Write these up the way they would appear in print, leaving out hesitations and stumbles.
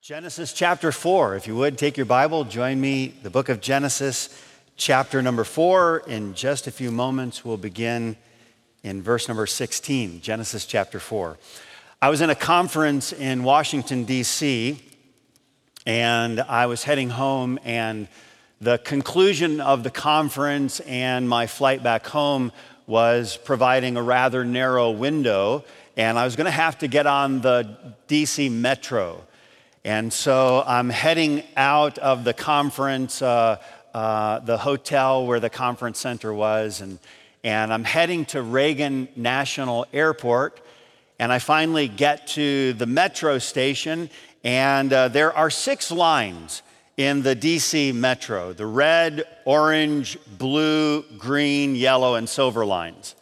Genesis chapter 4. If you would, take your Bible, join me, the book of Genesis, chapter number 4. In just a few moments, we'll begin in verse number 16, Genesis chapter 4. I was in a conference in Washington, D.C., and I was heading home, and the conclusion of the conference and my flight back home was providing a rather narrow window, and I was going to have to get on the D.C. Metro. And so I'm heading out of the conference, the hotel where the conference center was, and I'm heading to Reagan National Airport. And I finally get to the metro station, and there are 6 lines in the DC Metro: the red, orange, blue, green, yellow, and silver lines.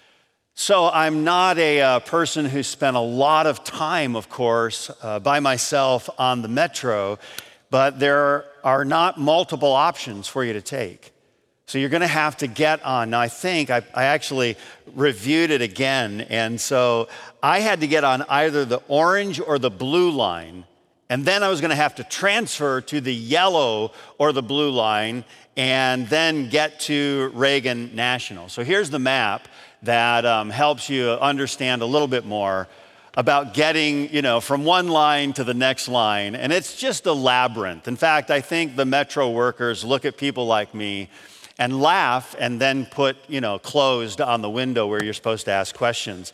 So I'm not a person who spent a lot of time, of course, by myself on the metro, but there are not multiple options for you to take. So you're going to have to get on. Now, I think I actually reviewed it again, and so I had to get on either the orange or the blue line, and then I was going to have to transfer to the yellow or the blue line, and then get to Reagan National. So here's the map that helps you understand a little bit more about getting, from one line to the next line. And it's just a labyrinth. In fact, I think the metro workers look at people like me and laugh and then put, closed on the window where you're supposed to ask questions.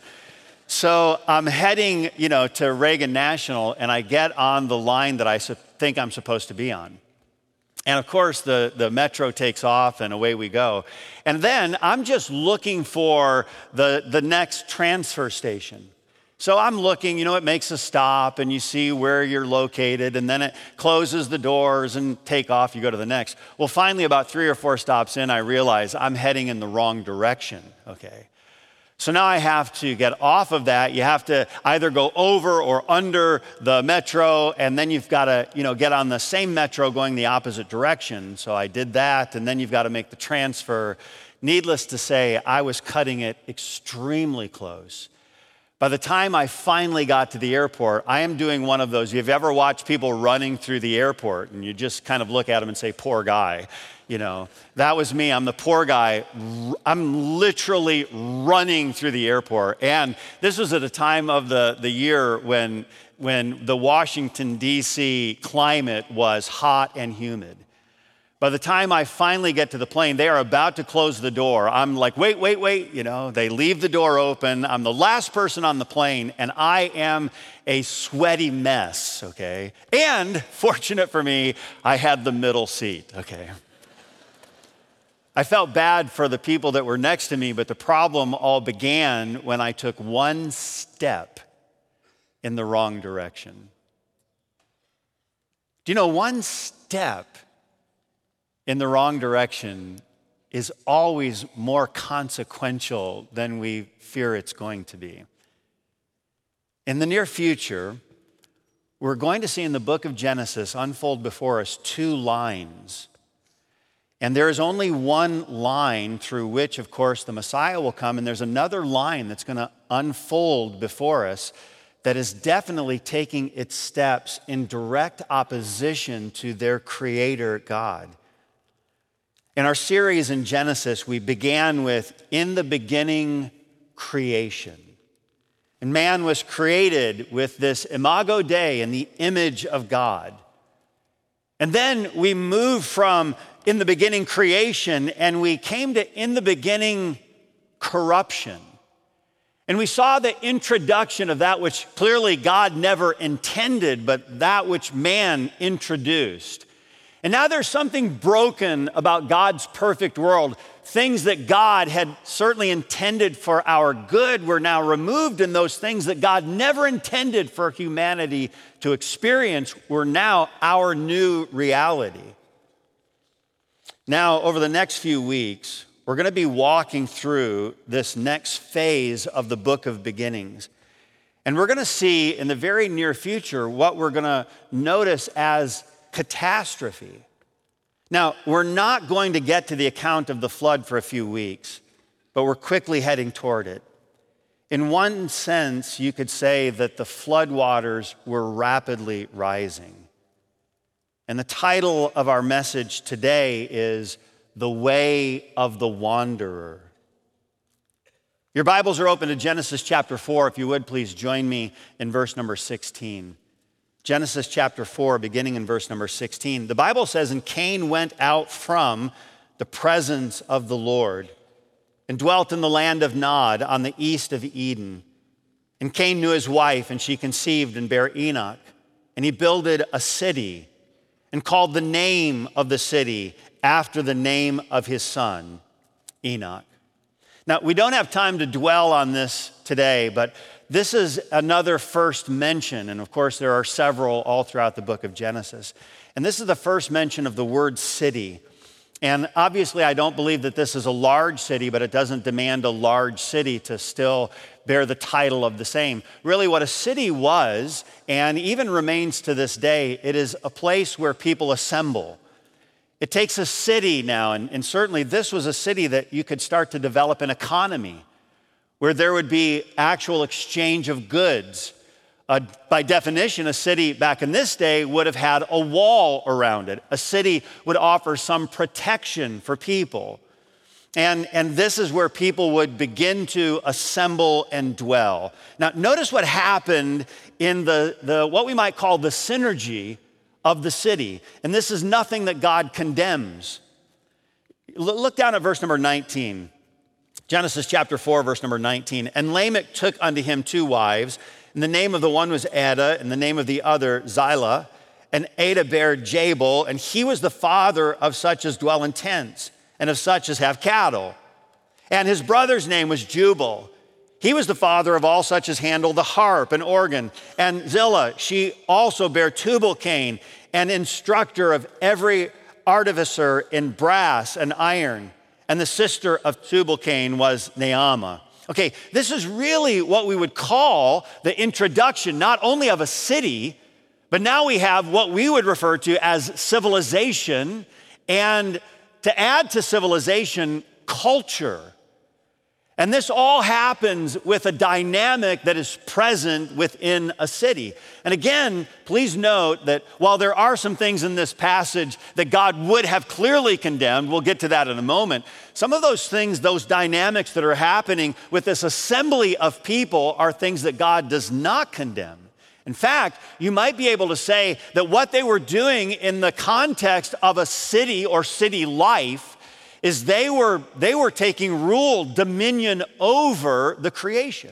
So I'm heading, to Reagan National, and I get on the line that I think I'm supposed to be on. And of course, the metro takes off and away we go. And then I'm just looking for the next transfer station. So I'm looking, it makes a stop and you see where you're located, and then it closes the doors and take off, you go to the next. Well, finally, about 3 or 4 stops in, I realize I'm heading in the wrong direction, okay? So now I have to get off of that. You have to either go over or under the metro, and then you've got to, get on the same metro going the opposite direction. So I did that, and then you've got to make the transfer. Needless to say, I was cutting it extremely close. By the time I finally got to the airport, I am doing one of those. You've ever watched people running through the airport, and you just kind of look at them and say, poor guy. That was me. I'm the poor guy. I'm literally running through the airport. And this was at a time of the year when the Washington, D.C. climate was hot and humid. By the time I finally get to the plane, they are about to close the door. I'm like, wait. They leave the door open. I'm the last person on the plane, and I am a sweaty mess, okay? And fortunate for me, I had the middle seat, okay? I felt bad for the people that were next to me, but the problem all began when I took one step in the wrong direction. Do you know, one step in the wrong direction is always more consequential than we fear it's going to be. In the near future, we're going to see in the book of Genesis unfold before us 2 lines. And there is only one line through which, of course, the Messiah will come, and there's another line that's going to unfold before us that is definitely taking its steps in direct opposition to their Creator, God. In our series in Genesis, we began with, in the beginning, creation. And man was created with this imago Dei, in the image of God. And then we moved from in the beginning creation, and we came to in the beginning corruption. And we saw the introduction of that which clearly God never intended, but that which man introduced. And now there's something broken about God's perfect world. Things that God had certainly intended for our good were now removed, and those things that God never intended for humanity to experience were now our new reality. Now, over the next few weeks, we're going to be walking through this next phase of the book of beginnings. And we're going to see in the very near future what we're going to notice as catastrophe. Now, we're not going to get to the account of the flood for a few weeks, but we're quickly heading toward it. In one sense, you could say that the floodwaters were rapidly rising. And the title of our message today is The Way of the Wanderer. Your Bibles are open to Genesis chapter 4. If you would, please join me in verse number 16. Genesis chapter 4, beginning in verse number 16. The Bible says, "And Cain went out from the presence of the Lord and dwelt in the land of Nod on the east of Eden. And Cain knew his wife, and she conceived and bare Enoch. And he builded a city and called the name of the city after the name of his son, Enoch." Now, we don't have time to dwell on this today, but this is another first mention. And of course, there are several all throughout the book of Genesis. And this is the first mention of the word city. And obviously, I don't believe that this is a large city, but it doesn't demand a large city to still bear the title of the same. Really, what a city was, and even remains to this day, it is a place where people assemble. It takes a city now, and certainly this was a city that you could start to develop an economy where there would be actual exchange of goods. By definition, a city back in this day would have had a wall around it. A city would offer some protection for people. And this is where people would begin to assemble and dwell. Now, notice what happened in the what we might call the synergy of the city. And this is nothing that God condemns. Look down at verse number 19. Genesis chapter 4, verse number 19. "And Lamech took unto him 2 wives, and the name of the one was Adah, and the name of the other Zillah. And Adah bare Jabal, and he was the father of such as dwell in tents, and of such as have cattle. And his brother's name was Jubal. He was the father of all such as handle the harp and organ. And Zillah, she also bare Tubal-Cain, an instructor of every artificer in brass and iron. And the sister of Tubal-Cain was Naamah." Okay, this is really what we would call the introduction, not only of a city, but now we have what we would refer to as civilization, and to add to civilization, culture. And this all happens with a dynamic that is present within a city. And again, please note that while there are some things in this passage that God would have clearly condemned, we'll get to that in a moment, some of those things, those dynamics that are happening with this assembly of people are things that God does not condemn. In fact, you might be able to say that what they were doing in the context of a city or city life is they were taking rule, dominion over the creation.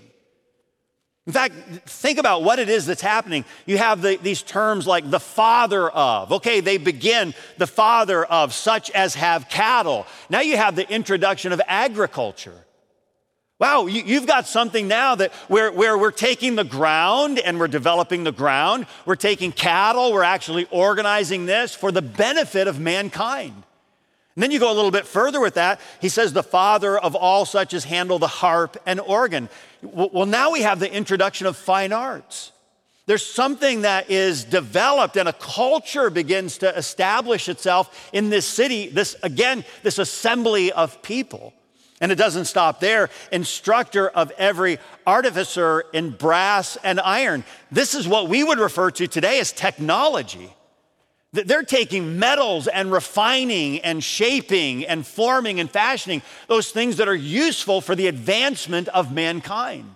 In fact, think about what it is that's happening. You have these terms like the father of. Okay, they begin the father of such as have cattle. Now you have the introduction of agriculture. Wow, you've got something now that where we're taking the ground and we're developing the ground. We're taking cattle, we're actually organizing this for the benefit of mankind. And then you go a little bit further with that. He says the father of all such as handle the harp and organ. Well, now we have the introduction of fine arts. There's something that is developed and a culture begins to establish itself in this city, this assembly of people. And it doesn't stop there. Instructor of every artificer in brass and iron. This is what we would refer to today as technology. They're taking metals and refining and shaping and forming and fashioning those things that are useful for the advancement of mankind.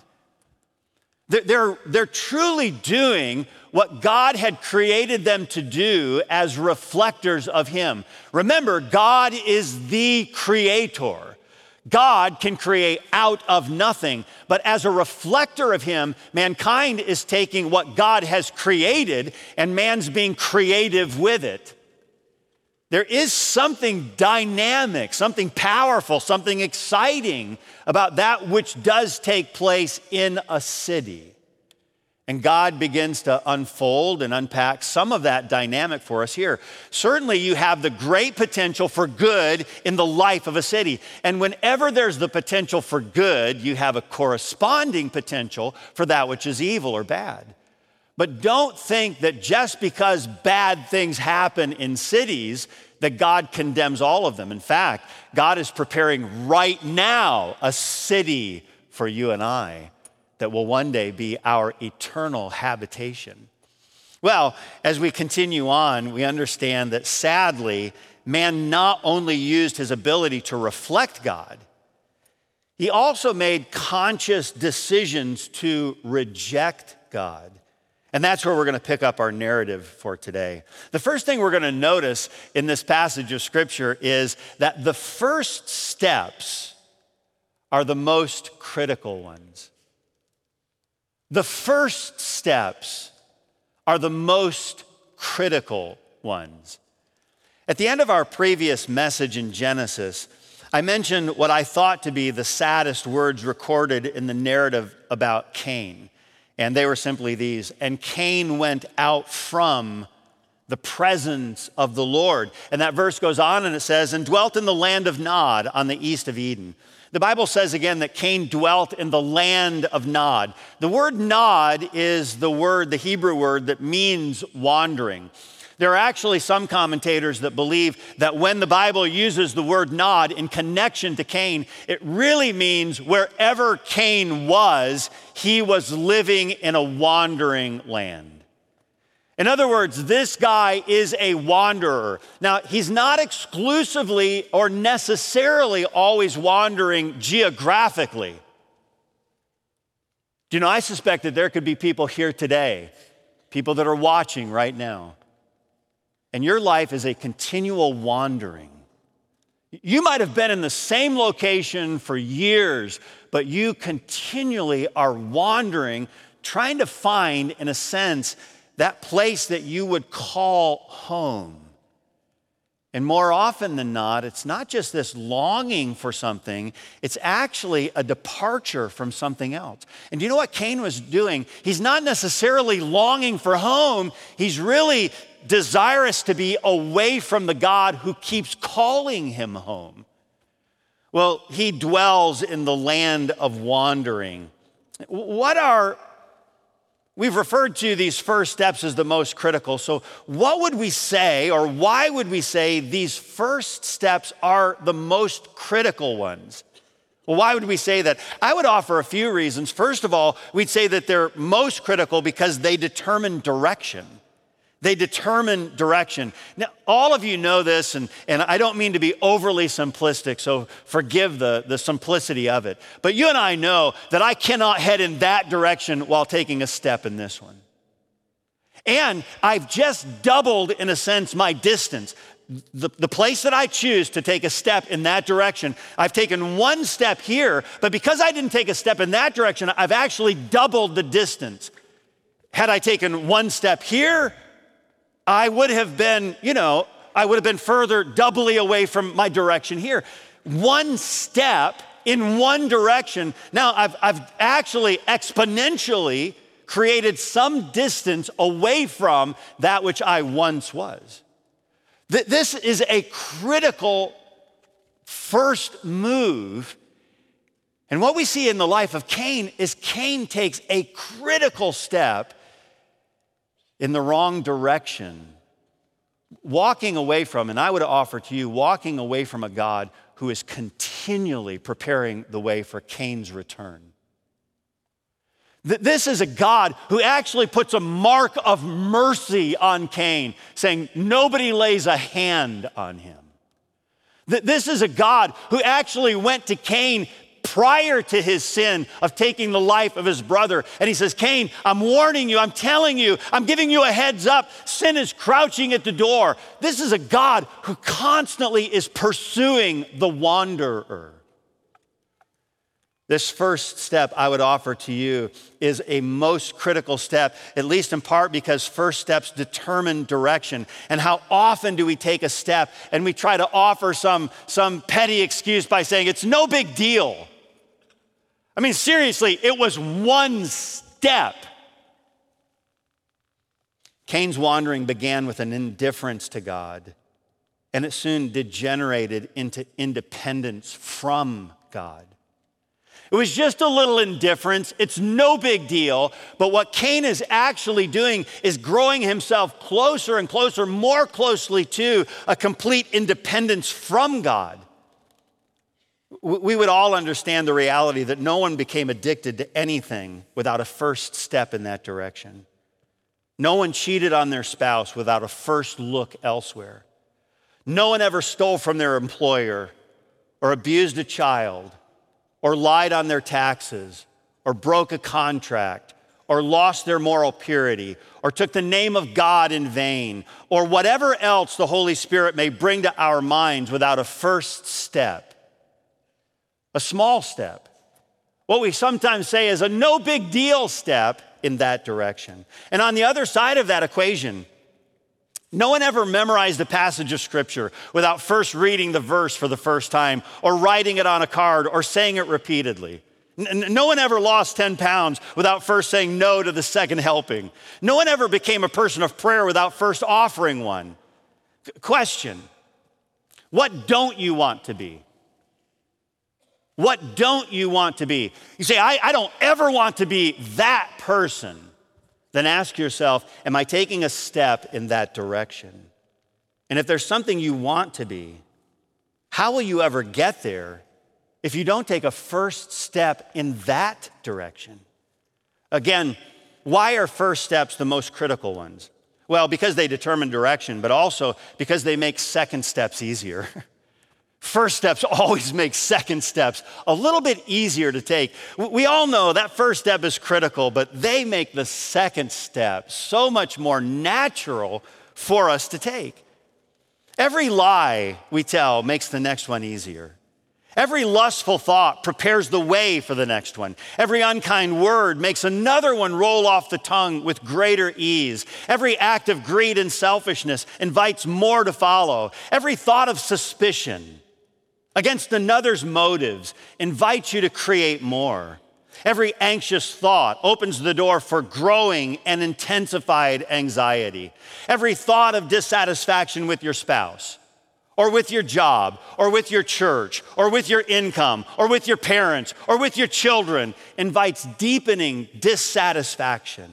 They're truly doing what God had created them to do as reflectors of Him. Remember, God is the creator. God can create out of nothing, but as a reflector of Him, mankind is taking what God has created and man's being creative with it. There is something dynamic, something powerful, something exciting about that which does take place in a city. And God begins to unfold and unpack some of that dynamic for us here. Certainly, you have the great potential for good in the life of a city. And whenever there's the potential for good, you have a corresponding potential for that which is evil or bad. But don't think that just because bad things happen in cities, that God condemns all of them. In fact, God is preparing right now a city for you and I. that will one day be our eternal habitation. Well, as we continue on, we understand that sadly, man not only used his ability to reflect God, he also made conscious decisions to reject God. And that's where we're going to pick up our narrative for today. The first thing we're going to notice in this passage of Scripture is that the first steps are the most critical ones. The first steps are the most critical ones. At the end of our previous message in Genesis, I mentioned what I thought to be the saddest words recorded in the narrative about Cain. And they were simply these: and Cain went out from the presence of the Lord. And that verse goes on and it says, and dwelt in the land of Nod on the east of Eden. The Bible says again that Cain dwelt in the land of Nod. The word Nod is the Hebrew word that means wandering. There are actually some commentators that believe that when the Bible uses the word Nod in connection to Cain, it really means wherever Cain was, he was living in a wandering land. In other words, this guy is a wanderer. Now, he's not exclusively or necessarily always wandering geographically. Do you know, I suspect that there could be people here today, people that are watching right now, and your life is a continual wandering. You might have been in the same location for years, but you continually are wandering, trying to find, in a sense, that place that you would call home. And more often than not, it's not just this longing for something, it's actually a departure from something else. And do you know what Cain was doing? He's not necessarily longing for home, he's really desirous to be away from the God who keeps calling him home. Well, he dwells in the land of wandering. We've referred to these first steps as the most critical. So what would we say, or why would we say these first steps are the most critical ones? Well, why would we say that? I would offer a few reasons. First of all, we'd say that they're most critical because they determine direction. They determine direction. Now, all of you know this, and I don't mean to be overly simplistic, so forgive the simplicity of it. But you and I know that I cannot head in that direction while taking a step in this one. And I've just doubled, in a sense, my distance. The place that I choose to take a step in that direction, I've taken one step here, but because I didn't take a step in that direction, I've actually doubled the distance. Had I taken one step here, I would have been further doubly away from my direction here. One step in one direction. Now, I've actually exponentially created some distance away from that which I once was. This is a critical first move. And what we see in the life of Cain is Cain takes a critical step in the wrong direction, walking away from, and I would offer to you, walking away from a God who is continually preparing the way for Cain's return. This is a God who actually puts a mark of mercy on Cain, saying nobody lays a hand on him. This is a God who actually went to Cain prior to his sin of taking the life of his brother. And he says, Cain, I'm warning you, I'm telling you, I'm giving you a heads up. Sin is crouching at the door. This is a God who constantly is pursuing the wanderer. This first step I would offer to you is a most critical step, at least in part because first steps determine direction. And how often do we take a step and we try to offer some petty excuse by saying it's no big deal? I mean, seriously, it was one step. Cain's wandering began with an indifference to God, and it soon degenerated into independence from God. It was just a little indifference. It's no big deal. But what Cain is actually doing is growing himself closer and closer, more closely to a complete independence from God. We would all understand the reality that no one became addicted to anything without a first step in that direction. No one cheated on their spouse without a first look elsewhere. No one ever stole from their employer or abused a child or lied on their taxes or broke a contract or lost their moral purity or took the name of God in vain or whatever else the Holy Spirit may bring to our minds without a first step. A small step. What we sometimes say is a no big deal step in that direction. And on the other side of that equation, no one ever memorized a passage of Scripture without first reading the verse for the first time or writing it on a card or saying it repeatedly. No one ever lost 10 pounds without first saying no to the second helping. No one ever became a person of prayer without first offering one. Question, what don't you want to be? What don't you want to be? You say, I don't ever want to be that person. Then ask yourself, am I taking a step in that direction? And if there's something you want to be, how will you ever get there if you don't take a first step in that direction? Again, why are first steps the most critical ones? Well, because they determine direction, but also because they make second steps easier. First steps always make second steps a little bit easier to take. We all know that first step is critical, but they make the second step so much more natural for us to take. Every lie we tell makes the next one easier. Every lustful thought prepares the way for the next one. Every unkind word makes another one roll off the tongue with greater ease. Every act of greed and selfishness invites more to follow. Every thought of suspicion against another's motives invites you to create more. Every anxious thought opens the door for growing and intensified anxiety. Every thought of dissatisfaction with your spouse, or with your job, or with your church, or with your income, or with your parents, or with your children invites deepening dissatisfaction.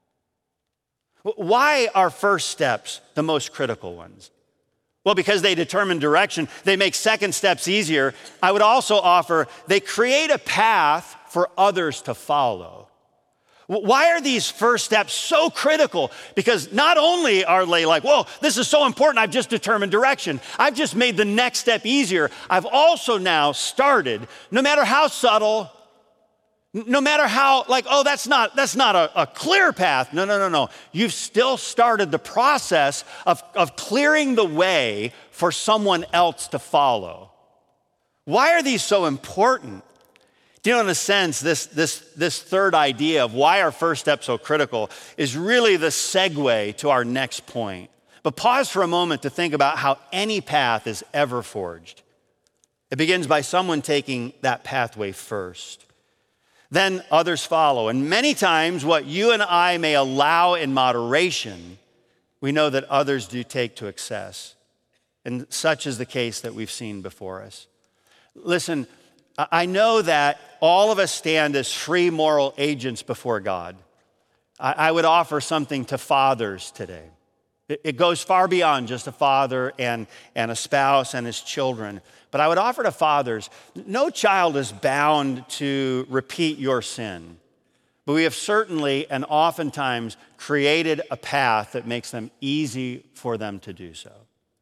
Why are first steps the most critical ones? Well, because they determine direction, they make second steps easier. I would also offer they create a path for others to follow. Why are these first steps so critical? Because not only are they like, whoa, this is so important, I've just determined direction. I've just made the next step easier. I've also now started, no matter how subtle, no matter how, like, oh, that's not a clear path. No. You've still started the process of clearing the way for someone else to follow. Why are these so important? Do you know, in a sense, this third idea of why are first steps so critical is really the segue to our next point. But pause for a moment to think about how any path is ever forged. It begins by someone taking that pathway first. Then others follow. And many times what you and I may allow in moderation, we know that others do take to excess. And such is the case that we've seen before us. Listen, I know that all of us stand as free moral agents before God. I would offer something to fathers today. It goes far beyond just a father and a spouse and his children. But I would offer to fathers, no child is bound to repeat your sin. But we have certainly and oftentimes created a path that makes them easy for them to do so.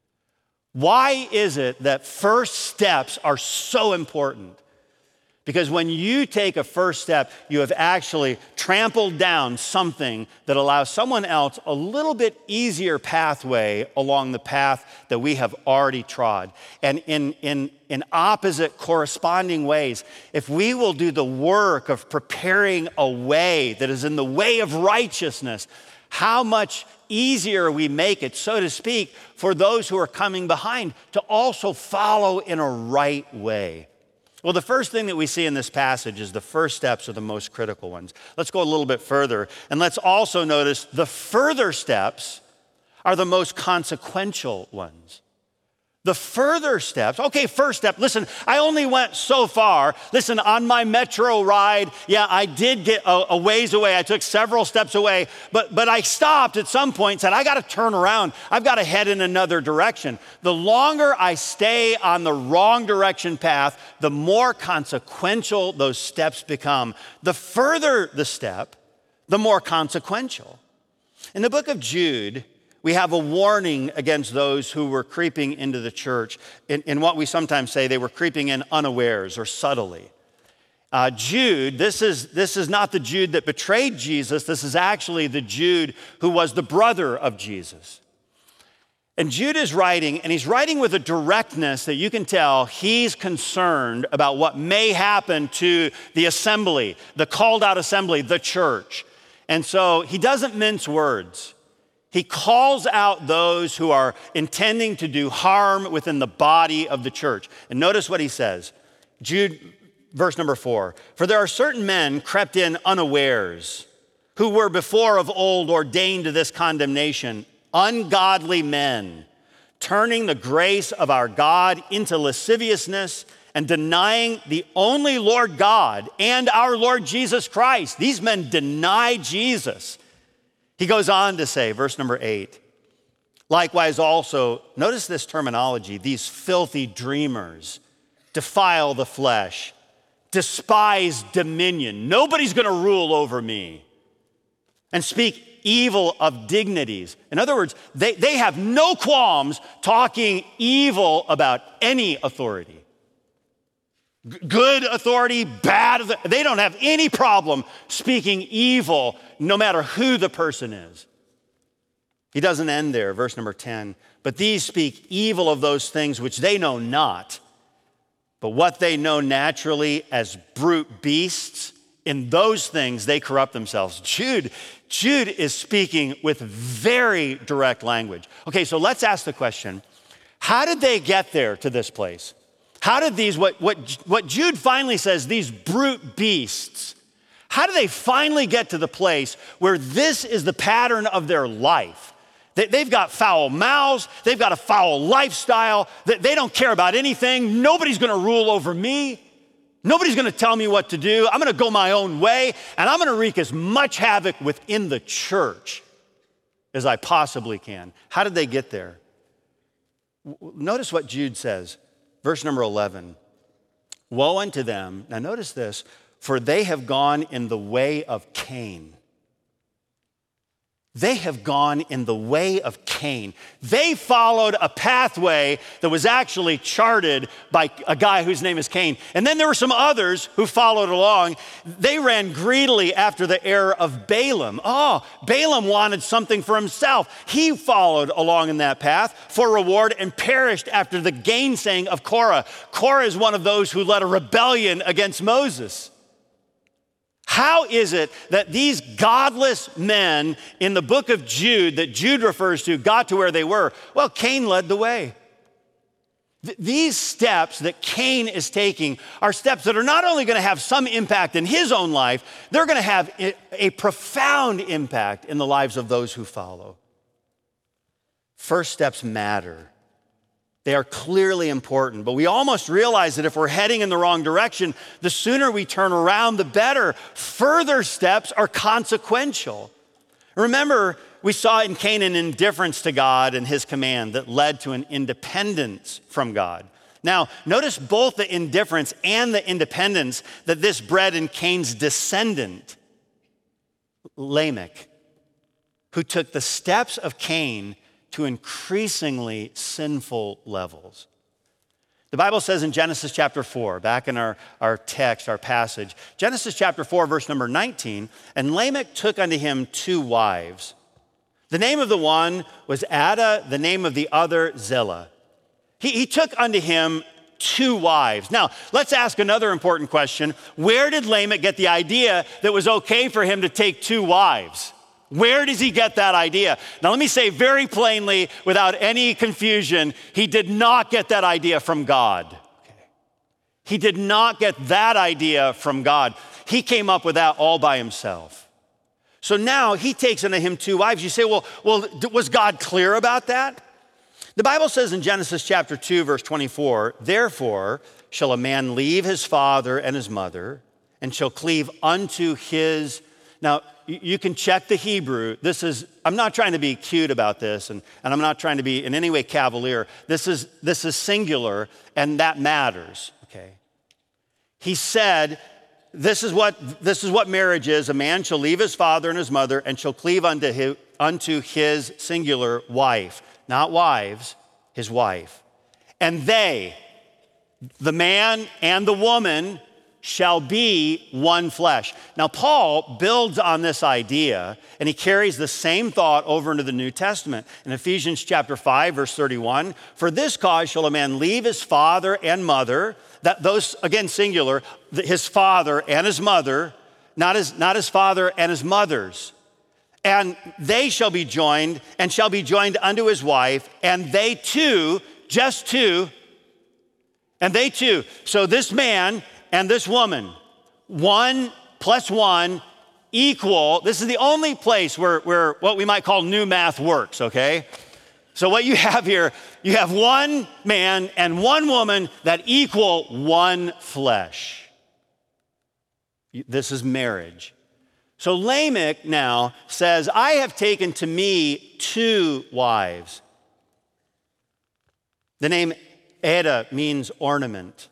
Why is it that first steps are so important? Because when you take a first step, you have actually trampled down something that allows someone else a little bit easier pathway along the path that we have already trod. And in opposite corresponding ways, if we will do the work of preparing a way that is in the way of righteousness, how much easier we make it, so to speak, for those who are coming behind to also follow in a right way. Well, the first thing that we see in this passage is the first steps are the most critical ones. Let's go a little bit further, and let's also notice the further steps are the most consequential ones. The further steps, okay, first step, listen, I only went so far. Listen, on my metro ride, yeah, I did get a ways away. I took several steps away, but I stopped at some point and said, I got to turn around. I've got to head in another direction. The longer I stay on the wrong direction path, the more consequential those steps become. The further the step, the more consequential. In the book of Jude, we have a warning against those who were creeping into the church in what we sometimes say they were creeping in unawares or subtly. Jude, this is not the Jude that betrayed Jesus. This is actually the Jude who was the brother of Jesus. And Jude is writing, and he's writing with a directness that you can tell he's concerned about what may happen to the assembly, the called out assembly, the church. And so he doesn't mince words. He calls out those who are intending to do harm within the body of the church. And notice what he says. Jude, verse number 4. For there are certain men crept in unawares, who were before of old ordained to this condemnation, ungodly men, turning the grace of our God into lasciviousness and denying the only Lord God and our Lord Jesus Christ. These men deny Jesus. He goes on to say, verse number 8, likewise also, notice this terminology, these filthy dreamers defile the flesh, despise dominion. Nobody's going to rule over me. And speak evil of dignities. In other words, they have no qualms talking evil about any authority. Good authority, bad authority. They don't have any problem speaking evil no matter who the person is. He doesn't end there, verse number 10. But these speak evil of those things which they know not, but what they know naturally as brute beasts, in those things they corrupt themselves. Jude is speaking with very direct language. Okay, so let's ask the question, how did they get there to this place? How did these, what Jude finally says, these brute beasts, how do they finally get to the place where this is the pattern of their life? They've got foul mouths, they've got a foul lifestyle, they don't care about anything, nobody's gonna rule over me, nobody's gonna tell me what to do, I'm gonna go my own way, and I'm gonna wreak as much havoc within the church as I possibly can. How did they get there? Notice what Jude says. Verse number 11, woe unto them, now notice this, for they have gone in the way of Cain. They have gone in the way of Cain. They followed a pathway that was actually charted by a guy whose name is Cain. And then there were some others who followed along. They ran greedily after the error of Balaam. Oh, Balaam wanted something for himself. He followed along in that path for reward and perished after the gainsaying of Korah. Korah is one of those who led a rebellion against Moses. How is it that these godless men in the book of Jude that Jude refers to got to where they were? Well, Cain led the way. These steps that Cain is taking are steps that are not only going to have some impact in his own life, they're going to have a profound impact in the lives of those who follow. First steps matter. They are clearly important, but we almost realize that if we're heading in the wrong direction, the sooner we turn around, the better. Further steps are consequential. Remember, we saw in Cain an indifference to God and his command that led to an independence from God. Now, notice both the indifference and the independence that this bred in Cain's descendant, Lamech, who took the steps of Cain to increasingly sinful levels. The Bible says in Genesis chapter 4, back in our text, our passage, Genesis chapter 4, verse number 19, and Lamech took unto him 2 wives. The name of the one was Adah, the name of the other Zillah. He took unto him 2 wives. Now, let's ask another important question. Where did Lamech get the idea that it was okay for him to take 2 wives? Where does he get that idea? Now, let me say very plainly, without any confusion, he did not get that idea from God. Okay. He did not get that idea from God. He came up with that all by himself. So now he takes unto him 2 wives. You say, well, was God clear about that? The Bible says in Genesis chapter 2, verse 24, therefore shall a man leave his father and his mother and shall cleave unto his. Now, you can check the Hebrew. I'm not trying to be cute about this, and I'm not trying to be in any way cavalier. This is singular, and that matters, okay? He said, this is what marriage is. A man shall leave his father and his mother and shall cleave unto his singular wife. Not wives, his wife. And they, the man and the woman, shall be one flesh. Now, Paul builds on this idea, and he carries the same thought over into the New Testament. In Ephesians chapter 5, verse 31, for this cause shall a man leave his father and mother, that those, again, singular, his father and his mother, not his father and his mother's. And they shall be joined unto his wife, and they two, just two, and they two. So this man and this woman, 1 + 1 equal. This is the only place where what we might call new math works, okay? So what you have here, you have one man and one woman that equal one flesh. This is marriage. So Lamech now says, I have taken to me 2 wives. The name Ada means ornament.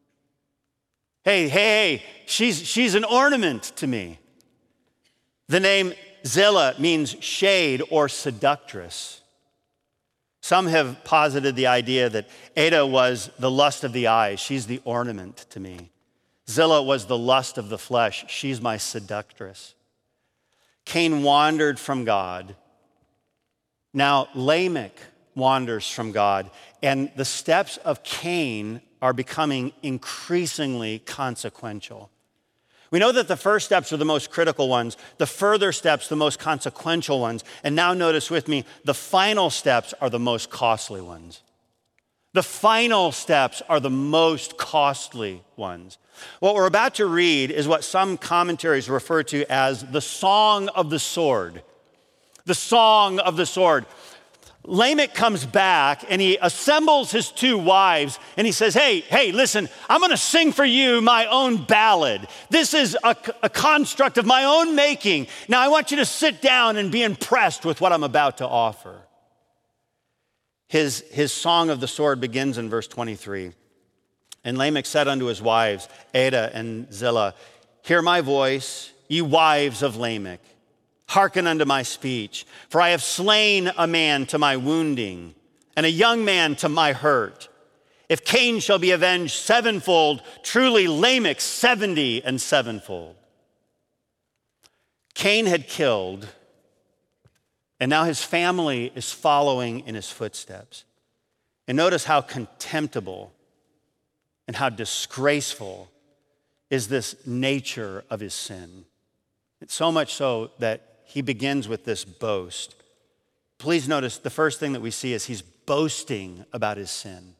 Hey, she's an ornament to me. The name Zillah means shade or seductress. Some have posited the idea that Ada was the lust of the eyes. She's the ornament to me. Zillah was the lust of the flesh. She's my seductress. Cain wandered from God. Now Lamech wanders from God. And the steps of Cain are becoming increasingly consequential. We know that the first steps are the most critical ones, the further steps, the most consequential ones. And now notice with me, the final steps are the most costly ones. The final steps are the most costly ones. What we're about to read is what some commentaries refer to as the Song of the Sword. The Song of the Sword. Lamech comes back and he assembles his 2 wives and he says, hey, listen, I'm going to sing for you my own ballad. This is a construct of my own making. Now I want you to sit down and be impressed with what I'm about to offer. His Song of the Sword begins in verse 23. And Lamech said unto his wives, Ada and Zillah, hear my voice, ye wives of Lamech. Hearken unto my speech, for I have slain a man to my wounding, and a young man to my hurt. If Cain shall be avenged 7-fold, truly Lamech 70 and 7-fold. Cain had killed, and now his family is following in his footsteps. And notice how contemptible and how disgraceful is this nature of his sin. It's so much so that he begins with this boast. Please notice the first thing that we see is he's boasting about his sin.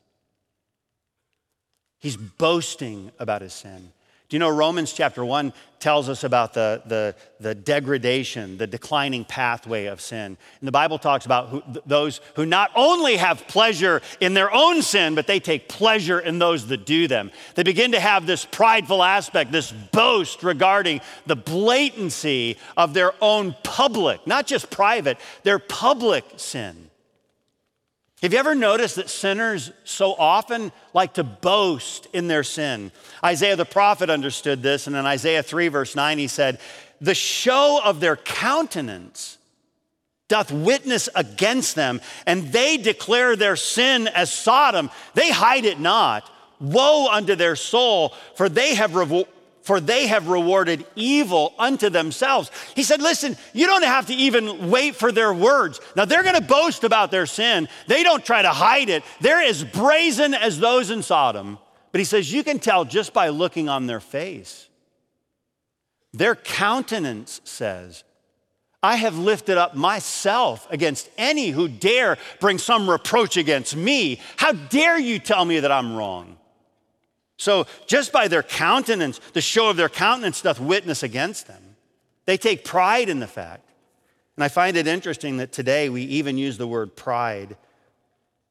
He's boasting about his sin. Do you know Romans chapter 1 tells us about the degradation, the declining pathway of sin. And the Bible talks about those who not only have pleasure in their own sin, but they take pleasure in those that do them. They begin to have this prideful aspect, this boast regarding the blatancy of their own public, not just private, their public sin. Have you ever noticed that sinners so often like to boast in their sin? Isaiah the prophet understood this, and in Isaiah 3 verse 9 he said, the show of their countenance doth witness against them, and they declare their sin as Sodom. They hide it not. Woe unto their soul, for they have rewarded evil unto themselves. He said, listen, you don't have to even wait for their words. Now, they're going to boast about their sin. They don't try to hide it. They're as brazen as those in Sodom. But he says, you can tell just by looking on their face. Their countenance says, I have lifted up myself against any who dare bring some reproach against me. How dare you tell me that I'm wrong? So just by their countenance, the show of their countenance doth witness against them. They take pride in the fact. And I find it interesting that today we even use the word pride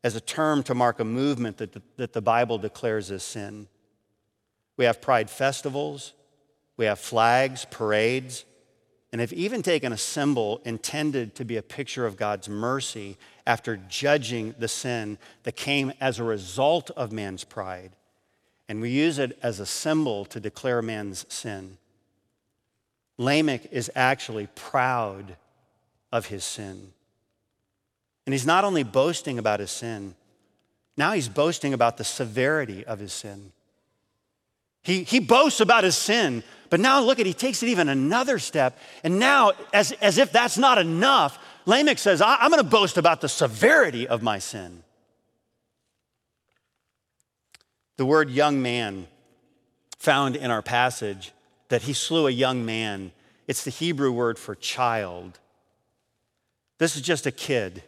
as a term to mark a movement that the Bible declares as sin. We have pride festivals, we have flags, parades, and have even taken a symbol intended to be a picture of God's mercy after judging the sin that came as a result of man's pride. And we use it as a symbol to declare man's sin. Lamech is actually proud of his sin. And he's not only boasting about his sin, now he's boasting about the severity of his sin. He boasts about his sin, but now look at, he takes it even another step. And now, as if that's not enough, Lamech says, I'm going to boast about the severity of my sin. The word young man found in our passage, that he slew a young man, it's the Hebrew word for child. This is just a kid.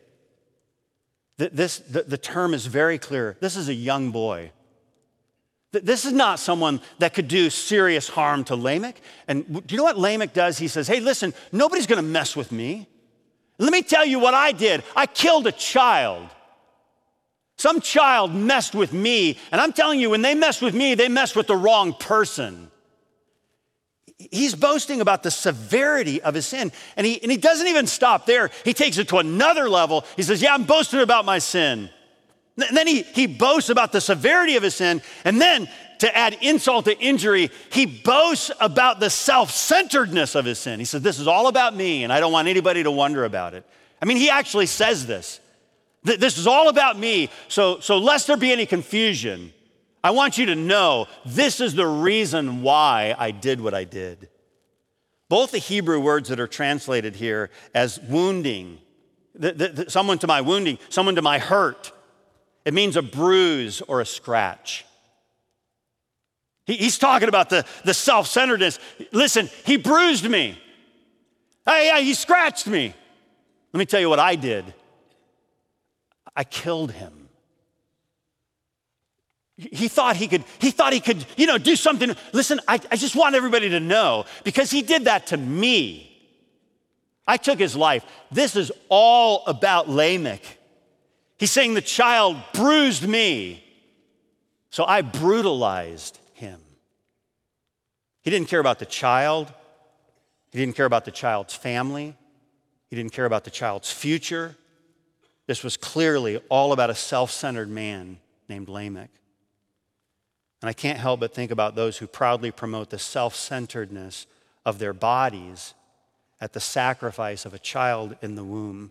The term is very clear. This is a young boy. This is not someone that could do serious harm to Lamech. And do you know what Lamech does? He says, hey, listen, nobody's going to mess with me. Let me tell you what I did. I killed a child. Some child messed with me, and I'm telling you, when they mess with me, they mess with the wrong person. He's boasting about the severity of his sin, and he doesn't even stop there. He takes it to another level. He says, yeah, I'm boasting about my sin. And then he boasts about the severity of his sin, and then to add insult to injury, he boasts about the self-centeredness of his sin. He says, this is all about me, and I don't want anybody to wonder about it. I mean, he actually says this. This is all about me, so lest there be any confusion, I want you to know this is the reason why I did what I did. Both the Hebrew words that are translated here as wounding, someone to my wounding, someone to my hurt, it means a bruise or a scratch. He's talking about the self-centeredness. Listen, he bruised me. He scratched me. Let me tell you what I did. I killed him. He thought he could, do something. Listen, I just want everybody to know, because he did that to me. I took his life. This is all about Lamech. He's saying the child bruised me, so I brutalized him. He didn't care about the child. He didn't care about the child's family. He didn't care about the child's future. This was clearly all about a self-centered man named Lamech. And I can't help but think about those who proudly promote the self-centeredness of their bodies at the sacrifice of a child in the womb.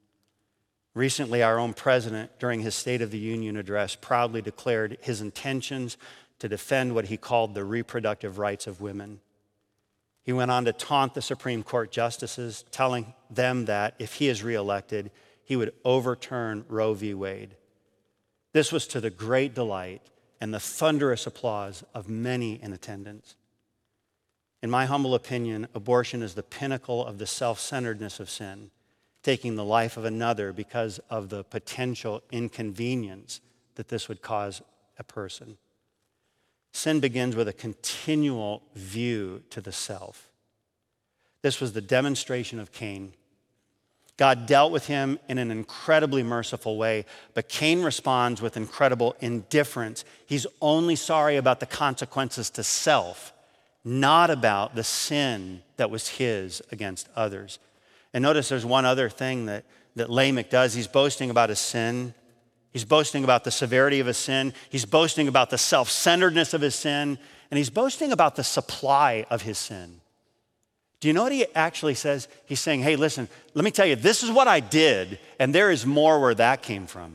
Recently, our own president, during his State of the Union address, proudly declared his intentions to defend what he called the reproductive rights of women. He went on to taunt the Supreme Court justices, telling them that if he is reelected, he would overturn Roe v. Wade. This was to the great delight and the thunderous applause of many in attendance. In my humble opinion, abortion is the pinnacle of the self-centeredness of sin, taking the life of another because of the potential inconvenience that this would cause a person. Sin begins with a continual view to the self. This was the demonstration of Cain. God dealt with him in an incredibly merciful way, but Cain responds with incredible indifference. He's only sorry about the consequences to self, not about the sin that was his against others. And notice there's one other thing that Lamech does. He's boasting about his sin. He's boasting about the severity of his sin. He's boasting about the self-centeredness of his sin. And he's boasting about the supply of his sin. Do you know what he actually says? He's saying, hey, listen, let me tell you, this is what I did, and there is more where that came from.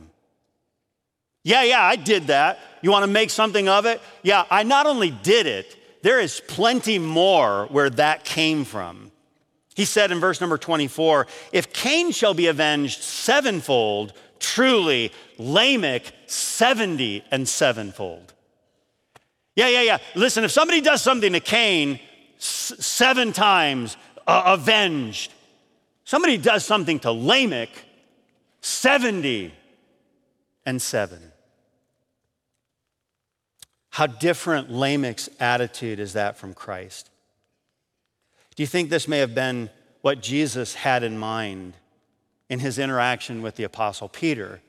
Yeah, I did that. You want to make something of it? Yeah, I not only did it, there is plenty more where that came from. He said in verse number 24, if Cain shall be avenged sevenfold, truly Lamech 70 and sevenfold. Yeah. Listen, if somebody does something to Cain, 7 times avenged. Somebody does something to Lamech, 70 and 7. How different Lamech's attitude is that from Christ? Do you think this may have been what Jesus had in mind in his interaction with the Apostle Peter?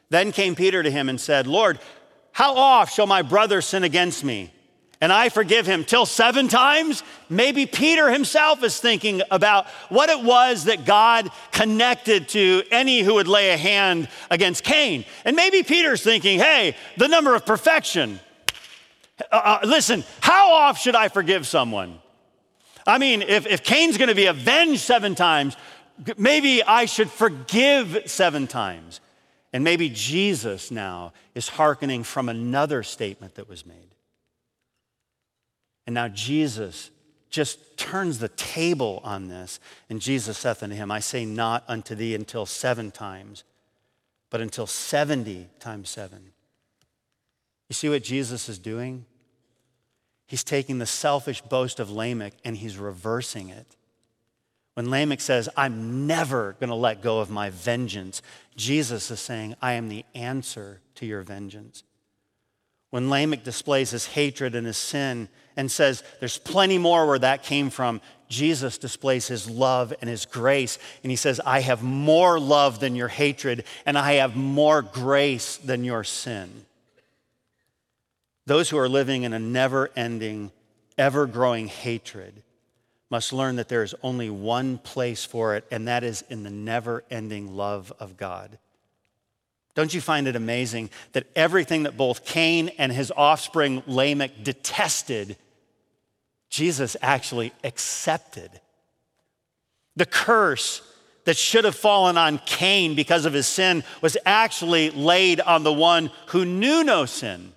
Then came Peter to him and said, Lord, how oft shall my brother sin against me, and I forgive him? Till 7 times? Maybe Peter himself is thinking about what it was that God connected to any who would lay a hand against Cain. And maybe Peter's thinking, hey, the number of perfection. Listen, how oft should I forgive someone? I mean, if Cain's gonna be avenged 7 times, maybe I should forgive 7 times. And maybe Jesus now is hearkening from another statement that was made. And now Jesus just turns the table on this. And Jesus saith unto him, I say not unto thee until 7 times, but until 70 times 7. You see what Jesus is doing? He's taking the selfish boast of Lamech and he's reversing it. When Lamech says, I'm never going to let go of my vengeance, Jesus is saying, I am the answer to your vengeance. When Lamech displays his hatred and his sin and says, there's plenty more where that came from, Jesus displays his love and his grace. And he says, I have more love than your hatred, and I have more grace than your sin. Those who are living in a never-ending, ever-growing hatred must learn that there is only one place for it, and that is in the never-ending love of God. Don't you find it amazing that everything that both Cain and his offspring Lamech detested, Jesus actually accepted? The curse that should have fallen on Cain because of his sin was actually laid on the one who knew no sin.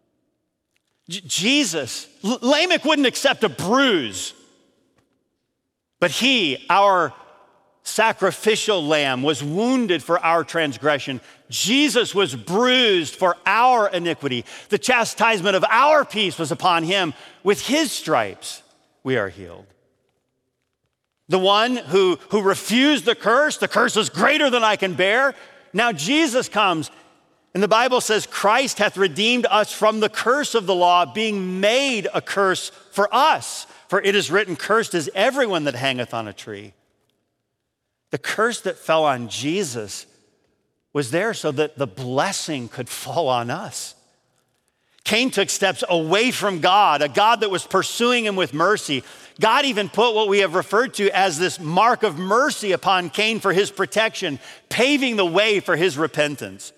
Jesus, Lamech wouldn't accept a bruise, but he, our sacrificial lamb, was wounded for our transgression. Jesus was bruised for our iniquity. The chastisement of our peace was upon him. With his stripes, we are healed. The one who refused the curse is greater than I can bear. Now Jesus comes, and the Bible says, Christ hath redeemed us from the curse of the law, being made a curse for us. For it is written, cursed is everyone that hangeth on a tree. The curse that fell on Jesus was there so that the blessing could fall on us. Cain took steps away from God, a God that was pursuing him with mercy. God even put what we have referred to as this mark of mercy upon Cain for his protection, paving the way for his repentance.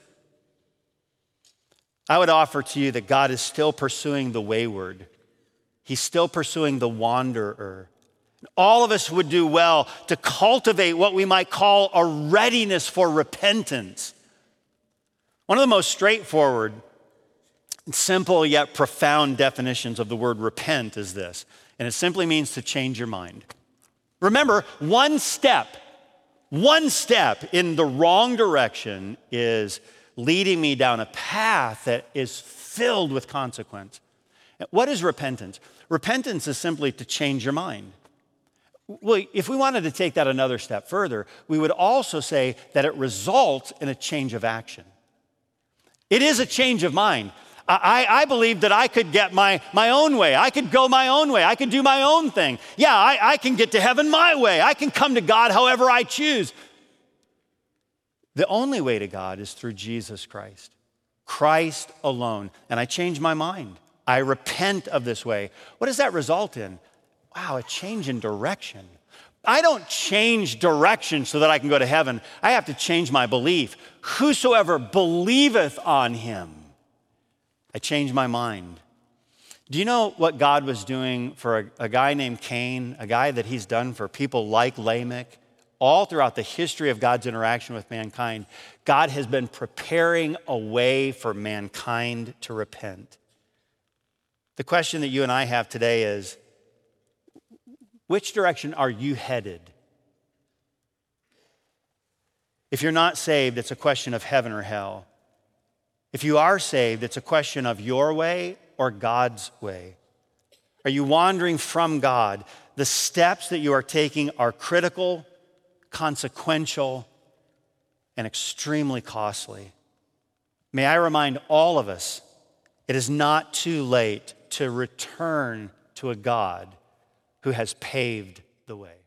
I would offer to you that God is still pursuing the wayward. He's still pursuing the wanderer. All of us would do well to cultivate what we might call a readiness for repentance. One of the most straightforward, simple yet profound definitions of the word repent is this, and it simply means to change your mind. Remember, one step in the wrong direction is leading me down a path that is filled with consequence. What is repentance? Repentance is simply to change your mind. Well, if we wanted to take that another step further, we would also say that it results in a change of action. It is a change of mind. I believe that I could get my own way. I could go my own way. I could do my own thing. Yeah, I can get to heaven my way. I can come to God however I choose. The only way to God is through Jesus Christ. Christ alone. And I change my mind. I repent of this way. What does that result in? Wow, a change in direction. I don't change direction so that I can go to heaven. I have to change my belief. Whosoever believeth on him. I change my mind. Do you know what God was doing for a guy named Cain, a guy that he's done for people like Lamech? All throughout the history of God's interaction with mankind, God has been preparing a way for mankind to repent. The question that you and I have today is, which direction are you headed? If you're not saved, it's a question of heaven or hell. If you are saved, it's a question of your way or God's way. Are you wandering from God? The steps that you are taking are critical, consequential, and extremely costly. May I remind all of us, it is not too late to return to a God who has paved the way.